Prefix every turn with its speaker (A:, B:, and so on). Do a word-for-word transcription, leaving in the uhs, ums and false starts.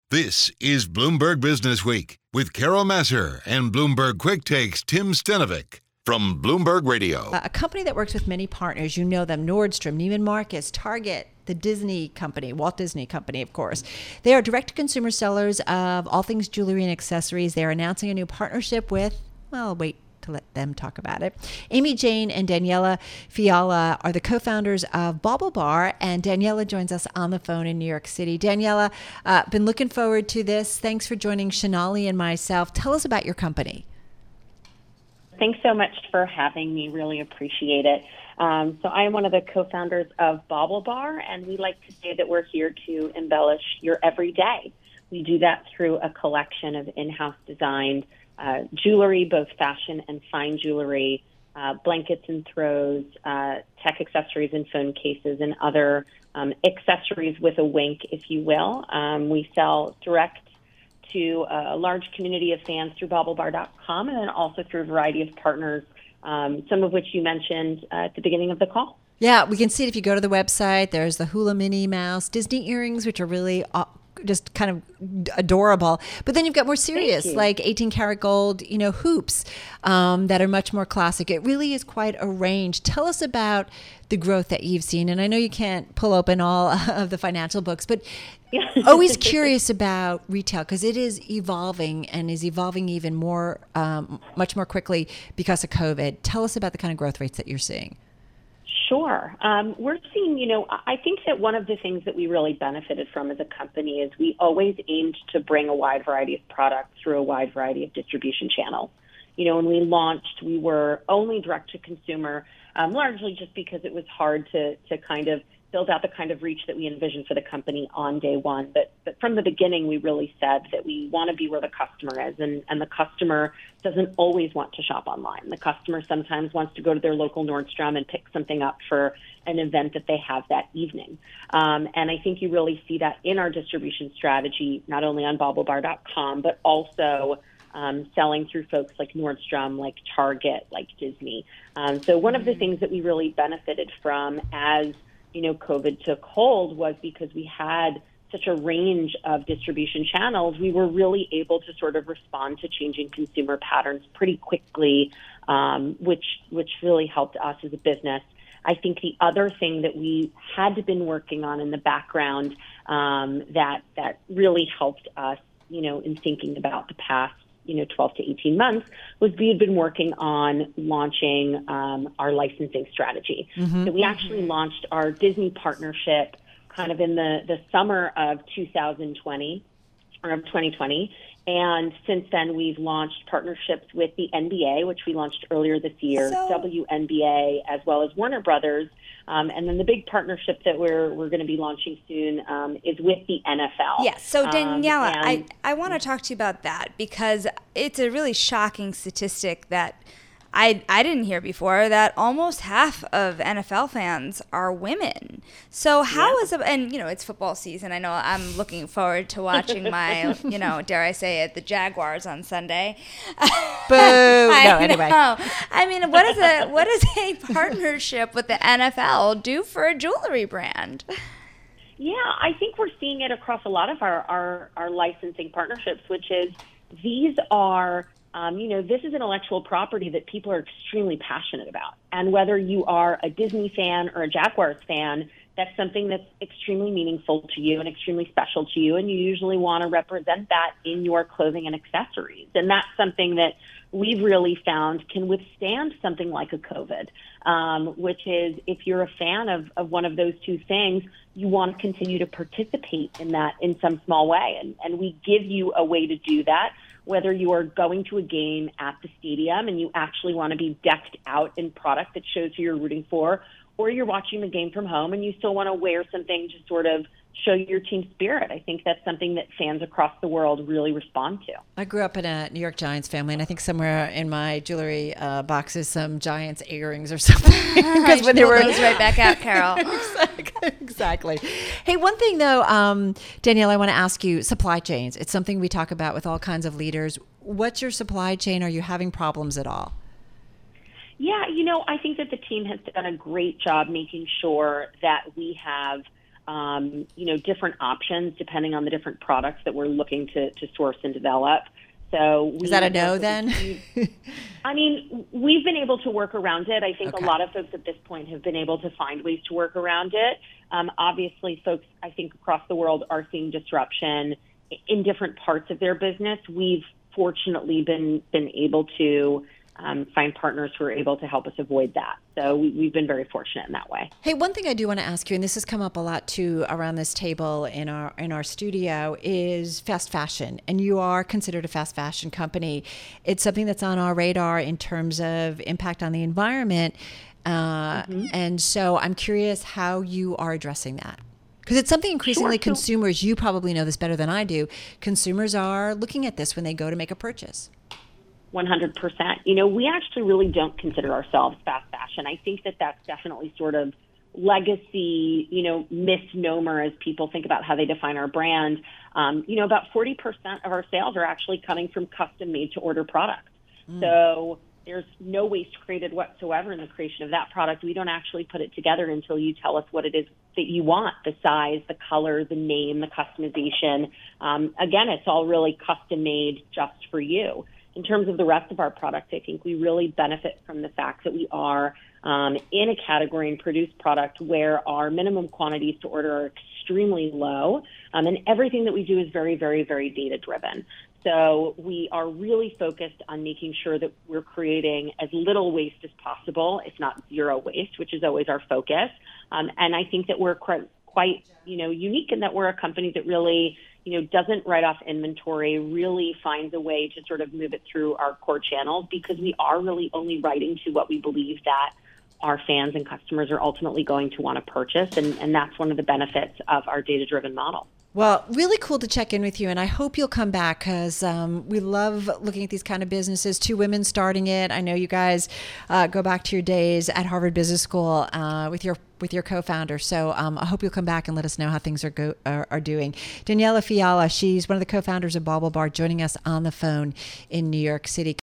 A: This is Bloomberg Business Week with Carol Massar and Bloomberg Quick Takes Tim Stenovic from Bloomberg Radio.
B: A company that works with many partners, you know them, Nordstrom, Neiman Marcus, Target, the Disney company, Walt Disney Company, of course. They are direct-to-consumer sellers of all things jewelry and accessories. They are announcing a new partnership with, well, wait to let them talk about it. Amy Jane and Daniela Fiala are the co-founders of BaubleBar, and Daniela joins us on the phone in New York City. Daniela, uh, been looking forward to this. Thanks for joining Shonali and myself. Tell us about your company.
C: Thanks so much for having me. Really appreciate it. Um, so I am one of the co-founders of BaubleBar, and we like to say that we're here to embellish your everyday. We do that through a collection of in-house designed uh, jewelry, both fashion and fine jewelry, uh, blankets and throws, uh, tech accessories and phone cases, and other um, accessories with a wink, if you will. Um, we sell direct to a large community of fans through baublebar dot com, and then also through a variety of partners, um, some of which you mentioned uh, at the beginning of the call.
B: Yeah, we can see it if you go to the website. There's the Hula Minnie Mouse, Disney earrings, which are really uh, just kind of adorable. But then you've got more serious, like eighteen karat gold, you know, hoops um, that are much more classic. It really is quite a range. Tell us about the growth that you've seen. And I know you can't pull open all of the financial books, but always curious about retail because it is evolving and is evolving even more, um, much more quickly because of COVID. Tell us about the kind of growth rates that you're seeing.
C: Sure. Um, we're seeing, you know, I think that one of the things that we really benefited from as a company is we always aimed to bring a wide variety of products through a wide variety of distribution channels. You know, when we launched, we were only direct to consumer, um, largely just because it was hard to, to kind of build out the kind of reach that we envisioned for the company on day one. But, but from the beginning, we really said that we want to be where the customer is, and, and the customer doesn't always want to shop online. The customer sometimes wants to go to their local Nordstrom and pick something up for an event that they have that evening. Um, and I think you really see that in our distribution strategy, not only on baublebar dot com, but also Um, selling through folks like Nordstrom, like Target, like Disney. Um, so one of the things that we really benefited from as, you know, COVID took hold was because we had such a range of distribution channels, we were really able to sort of respond to changing consumer patterns pretty quickly, um, which which really helped us as a business. I think the other thing that we had been working on in the background um, that that really helped us, you know, in thinking about the past, you know, twelve to eighteen months, was we had been working on launching um, our licensing strategy. Mm-hmm. So we actually launched our Disney partnership kind of in the, the summer of two thousand twenty, or of twenty twenty. And since then, we've launched partnerships with the N B A, which we launched earlier this year, so, W N B A, as well as Warner Brothers. Um, and then the big partnership that we're we're going to be launching soon um, is with the N F L.
D: Yes. So Daniela,
C: um,
D: I, I want to talk to you about that because it's a really shocking statistic that I I didn't hear before, that almost half of N F L fans are women. So how yeah. is it, and you know, it's football season. I know I'm looking forward to watching my, you know, dare I say it, the Jaguars on Sunday.
B: Boo. No, anyway.
D: Know. I mean, what is a what does a partnership with the N F L do for a jewelry brand?
C: Yeah, I think we're seeing it across a lot of our, our, our licensing partnerships, which is these are Um, you know, this is intellectual property that people are extremely passionate about. And whether you are a Disney fan or a Jaguars fan, that's something that's extremely meaningful to you and extremely special to you. And you usually want to represent that in your clothing and accessories. And that's something that we've really found can withstand something like a COVID, um, which is if you're a fan of, of one of those two things, you want to continue to participate in that in some small way. And, and we give you a way to do that, whether you are going to a game at the stadium and you actually want to be decked out in product that shows who you're rooting for, or you're watching the game from home and you still want to wear something to sort of show your team spirit. I think that's something that fans across the world really respond to.
B: I grew up in a New York Giants family, and I think somewhere in my jewelry uh, box is some Giants earrings or something.
D: Because when they were those right back out, Carol.
B: exactly, exactly. Hey, one thing though, um, Danielle, I want to ask you: supply chains. It's something we talk about with all kinds of leaders. What's your supply chain? Are you having problems at all?
C: Yeah, you know, I think that the team has done a great job making sure that we have um, you know, different options depending on the different products that we're looking to, to source and develop. So
B: is that a no then?
C: I mean, we've been able to work around it. I think
B: okay.
C: a lot of folks at this point have been able to find ways to work around it. Um, obviously, folks, I think across the world are seeing disruption in different parts of their business. We've fortunately been been able to um, find partners who are able to help us avoid that. So we, we've been very fortunate in that way.
B: Hey, one thing I do want to ask you, and this has come up a lot too around this table in our in our studio, is fast fashion. And you are considered a fast fashion company. It's something that's on our radar in terms of impact on the environment. Uh, mm-hmm. And so I'm curious how you are addressing that. Because it's something increasingly
C: sure.
B: consumers, you probably know this better than I do, consumers are looking at this when they go to make a purchase.
C: one hundred percent. You know, we actually really don't consider ourselves fast fashion. I think that that's definitely sort of legacy, you know, misnomer as people think about how they define our brand. Um, you know, about forty percent of our sales are actually coming from custom made to order products. Mm. So there's no waste created whatsoever in the creation of that product. We don't actually put it together until you tell us what it is that you want, the size, the color, the name, the customization. Um, again, it's all really custom made just for you. In terms of the rest of our product, I think we really benefit from the fact that we are um, in a category and produce product where our minimum quantities to order are extremely low. Um, and everything that we do is very, very, very data driven. So we are really focused on making sure that we're creating as little waste as possible, if not zero waste, which is always our focus. Um, and I think that we're quite, quite, you know, unique in that we're a company that really, you know, doesn't write off inventory, really finds a way to sort of move it through our core channels, because we are really only writing to what we believe that our fans and customers are ultimately going to want to purchase. And, and that's one of the benefits of our data-driven model.
B: Well, really cool to check in with you, and I hope you'll come back because um, we love looking at these kind of businesses. Two women starting it. I know you guys uh, go back to your days at Harvard Business School uh, with your with your co-founder. So um, I hope you'll come back and let us know how things are go are, are doing. Daniela Fiala, she's one of the co-founders of Bauble Bar, joining us on the phone in New York City.